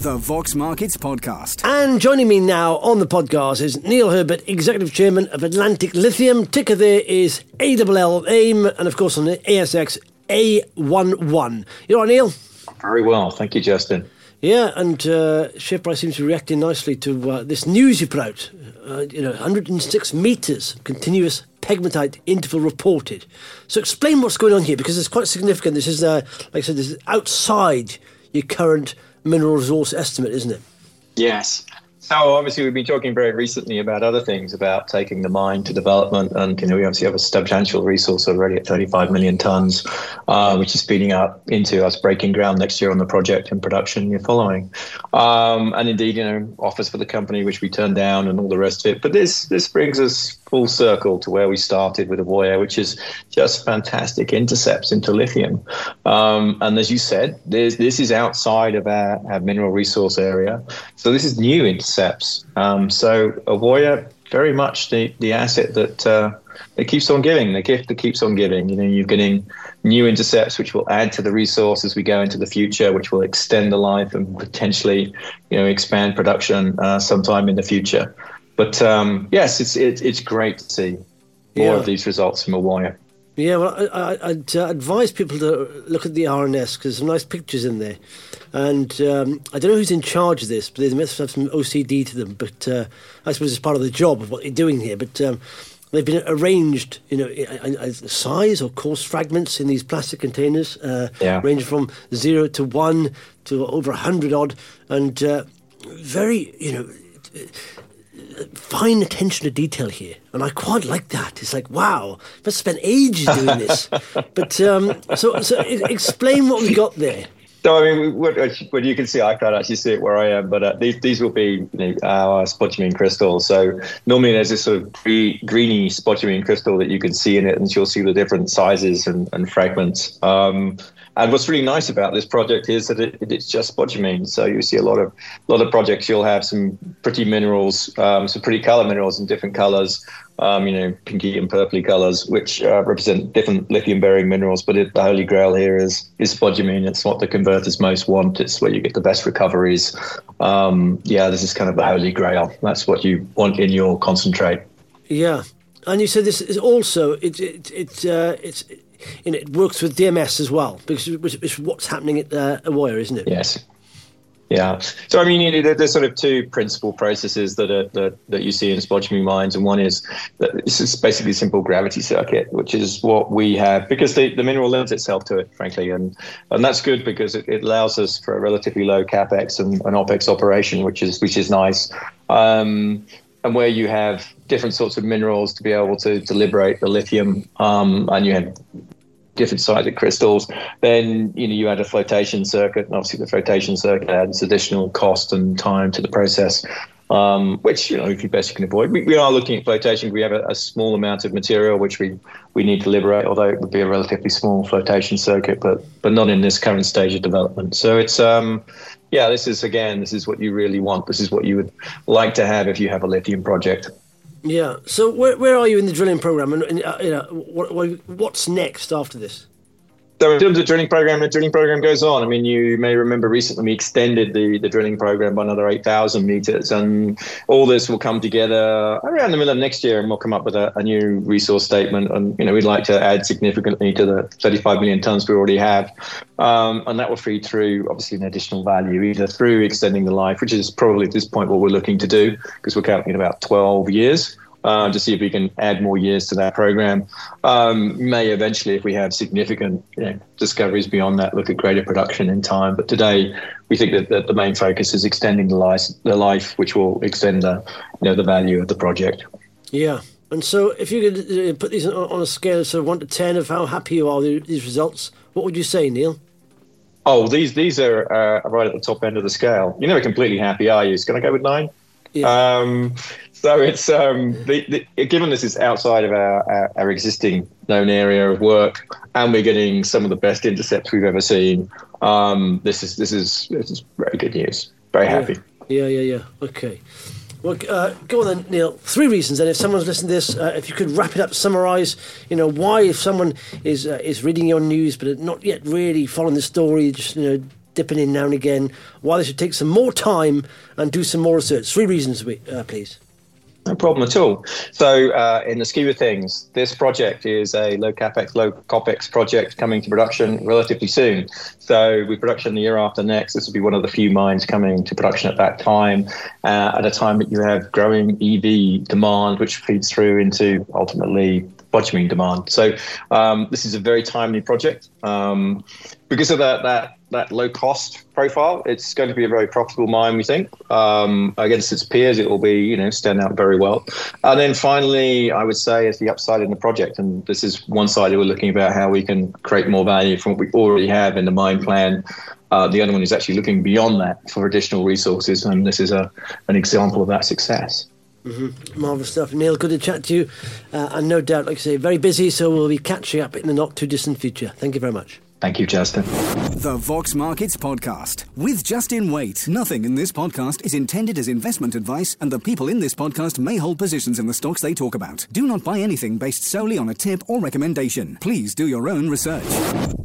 The Vox Markets Podcast. And joining me now on the podcast is Neil Herbert, Executive Chairman of Atlantic Lithium. Ticker there is ALL AIM, and of course on the ASX A11. You all right, Neil? Very well, thank you, Justin. Yeah, and share price seems to be reacting nicely to this news you put out. 106 metres continuous pegmatite interval reported. So explain what's going on here, because it's quite significant. This is, like I said, this is outside your current mineral resource estimate, isn't it? Yes. So obviously we've been talking very recently about other things, about taking the mine to development, and we obviously have a substantial resource already at 35 million tonnes, which is speeding up into us breaking ground next year on the project and production you're following. And indeed, offers for the company which we turned down and all the rest of it. But this brings us full circle to where we started with Ewoyaa, which is just fantastic intercepts into lithium. And as you said, this is outside of our mineral resource area. So this is new intercepts. So Ewoyaa, very much the asset that it keeps on giving, the gift that keeps on giving. You're getting new intercepts which will add to the resource as we go into the future, which will extend the life and potentially, expand production sometime in the future. But yes, it's great to see more of these results from Ewoyaa. Yeah, well, I'd advise people to look at the RNS, because there's some nice pictures in there. And I don't know who's in charge of this, but they must have some OCD to them. But I suppose it's part of the job of what they're doing here. But they've been arranged, size or coarse fragments in these plastic containers, ranging from 0 to 1 to over 100 odd, and very, fine attention to detail here, and I quite like that. It's like, wow, must spend ages doing this. But so explain what we got there. So I mean, what you can see, I can't actually see it where I am, but these will be our spodumene crystals. So normally there's this sort of greeny spodumene crystal that you can see in it, and you'll see the different sizes and fragments. And what's really nice about this project is that it's just spodumene. So you see a lot of projects. You'll have some pretty minerals, some pretty color minerals in different colors, pinky and purpley colors, which represent different lithium-bearing minerals. But the holy grail here is spodumene. It's what the converters most want. It's where you get the best recoveries. This is kind of the holy grail. That's what you want in your concentrate. Yeah, and you said this is also it works with DMS as well, because it's what's happening at Ewoyaa, isn't it? Yes. Yeah. So I mean, there's sort of two principal processes that you see in spodumene mines, and one is that this is basically a simple gravity circuit, which is what we have because the mineral lends itself to it, frankly, and that's good because it allows us for a relatively low capex and an opex operation, which is nice. And where you have different sorts of minerals to be able to liberate the lithium, and you have different sized crystals, then you add a flotation circuit, and obviously the flotation circuit adds additional cost and time to the process, which if you best can avoid. We are looking at flotation. We have a small amount of material which we need to liberate, although it would be a relatively small flotation circuit, but not in this current stage of development. So it's this is what you really want. This is what you would like to have if you have a lithium project. Yeah. So where are you in the drilling program, and what's next after this? So in terms of the drilling program goes on. I mean, you may remember recently we extended the drilling program by another 8,000 meters, and all this will come together around the middle of next year, and we'll come up with a new resource statement. And we'd like to add significantly to the 35 million tonnes we already have, and that will feed through obviously an additional value, either through extending the life, which is probably at this point what we're looking to do, because we're counting at about 12 years. To see if we can add more years to that program. May eventually, if we have significant discoveries beyond that, look at greater production in time. But today, we think that the main focus is extending the life, which will extend the value of the project. Yeah. And so if you could put these on a scale of sort of 1 to 10 of how happy you are with these results, what would you say, Neil? Oh, these are right at the top end of the scale. You're never completely happy, are you? Can I go with 9? Yeah. So it's given this is outside of our existing known area of work, and we're getting some of the best intercepts we've ever seen. This is very good news. Very happy. Yeah. Okay. Well, go on then, Neil. 3 reasons then, if someone's listening to this, if you could wrap it up, summarise, why, if someone is reading your news but not yet really following the story, just, dipping in now and again, why they should take some more time and do some more research. 3 reasons, please. No problem at all. So in the scheme of things, this project is a low capex, low copex project coming to production relatively soon. So with production the year after next, this will be one of the few mines coming to production at that time, at a time that you have growing EV demand, which feeds through into ultimately spodumene demand. So this is a very timely project. Because of that low cost profile, it's going to be a very profitable mine, we think. Against its peers, it will be, stand out very well. And then finally, I would say is the upside in the project. And this is one side we're looking about how we can create more value from what we already have in the mine plan. The other one is actually looking beyond that for additional resources. And this is an example of that success. Mm-hmm. Marvellous stuff. Neil, good to chat to you. And no doubt, like I say, very busy, so we'll be catching up in the not too distant future. Thank you very much. Thank you, Justin. The Vox Markets Podcast with Justin Waite. Nothing in this podcast is intended as investment advice, and the people in this podcast may hold positions in the stocks they talk about. Do not buy anything based solely on a tip or recommendation. Please do your own research.